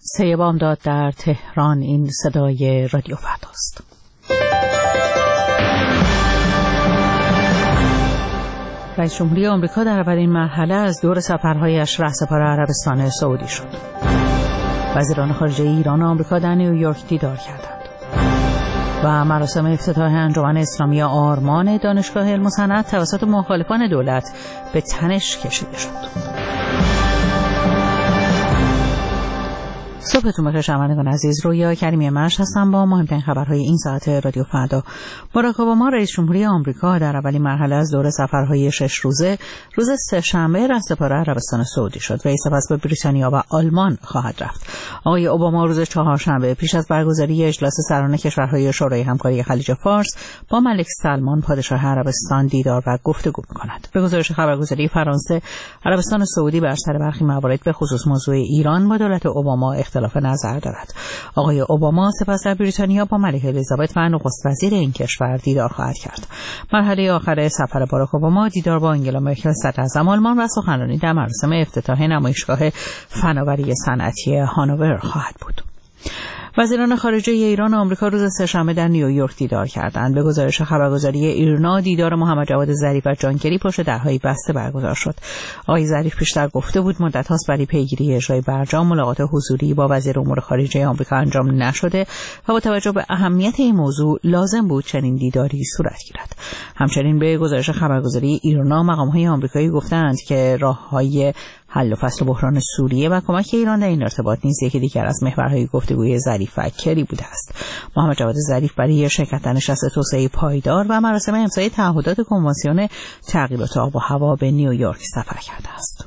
3 بامداد در تهران. این صدای رادیو فرداست. رئیس جمهوری آمریکا در اولین مرحله از دور سفرهایش رهسپار عربستان سعودی شد. وزیران خارجه ایران و آمریکا در نیویورک دیدار کردند و مراسم افتتاح انجمن اسلامی آرمان دانشگاه علم و صنعت توسط مخالفان دولت به تنش کشیده شد. صبحتون بخیر شنوندگان عزیز، رویا کریمی مشت هستم با مهمترین خبرهای این ساعت رادیو فردا. باراک اوباما رئیس جمهوری آمریکا در اولین مرحله از دور سفرهای 6 روزه روز سه‌شنبه رهسپار عربستان سعودی شد و سپس به بریتانیا و آلمان خواهد رفت. آقای اوباما روز چهارشنبه پیش از برگزاری اجلاس سران کشورهای شورای همکاری خلیج فارس با ملک سلمان پادشاه عربستان دیدار و گفتگو می‌کند. به گزارش خبرگزاری فرانسه، عربستان سعودی بر سر برخی موارد به خصوص موضوع ایران با دولت اوباما اختلاف نظر دارد. آقای اوباما سپس در بریتانیا با ملکه الیزابت و نخست وزیر این کشور دیدار خواهد کرد. مرحله آخر سفر باراک اوباما دیدار با آنگلا مرکل صدراعظم آلمان و سخنرانی در مراسم افتتاح نمایشگاه فناوری صنعتی هانوور خواهد بود. وزیران خارجه ایران و آمریکا روز سه‌شنبه در نیویورک دیدار کردند. به گزارش خبرگزاری ایرنا، دیدار محمد جواد ظریف و جان کری پشت درهای بسته برگزار شد. آقای ظریف پیشتر گفته بود مدت‌هاست برای پیگیری اجرای برجام ملاقات حضوری با وزیر امور خارجه آمریکا انجام نشده و با توجه به اهمیت این موضوع لازم بود چنین دیداری صورت گیرد. همچنین به گزارش خبرگزاری ایرنا، مقام‌های آمریکایی گفتند که راه‌های حل و فصل بحران سوریه و کمک ایران در این ارتباط نیز یکی دیگر از محورهای گفتگوی ظریف و کری بوده است. محمد جواد ظریف برای شرکت در نشست توسعه پایدار و مراسم امضای تعهدات کنوانسیون تغییرات آب و هوا به نیویورک سفر کرده است.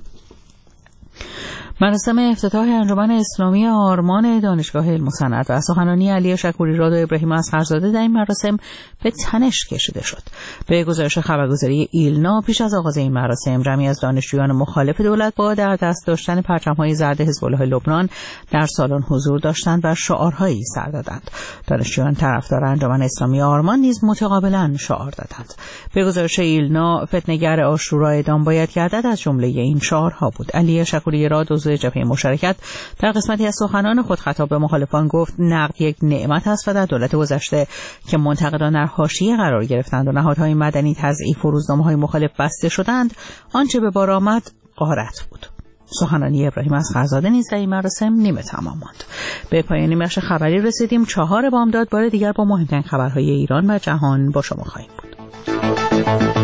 مراسم افتتاح انجمن اسلامی آرمان دانشگاه علم و صنعت و سخنرانی علی شکوری راد و ابراهیم اصغرزاده در این مراسم به تنش کشیده شد. به گزارش خبرگزاری ایلنا، پیش از آغاز این مراسم جمعی از دانشجویان مخالف دولت با در دست داشتن پرچم‌های زرد حزب الله لبنان در سالن حضور داشتند و شعارهایی سر دادند. دانشجویان طرفدار انجمن اسلامی آرمان نیز متقابلا شعار دادند. به گزارش ایلنا، فتنه‌گر عاشورا اعدام باید گردد از جمله این شعارها بود. علی شکوری راد جبهه مشارکت در قسمتی از سخنان خود خطاب به مخالفان گفت نقد یک نعمت است و در دولت گذشته که منتقدان در حاشیه قرار گرفتند و نهادهای مدنی تضعیف و روزنامه‌های مخالف بسته شدند، آنچه به بار آمد غارت بود. سخنرانی ابراهیم اصغرزاده نیز در این مراسم نیمه تمام ماند. به پایان بخش خبری رسیدیم. 4 بامداد بار دیگر با مهمترین خبرهای ایران و جهان با شما خواهیم بود.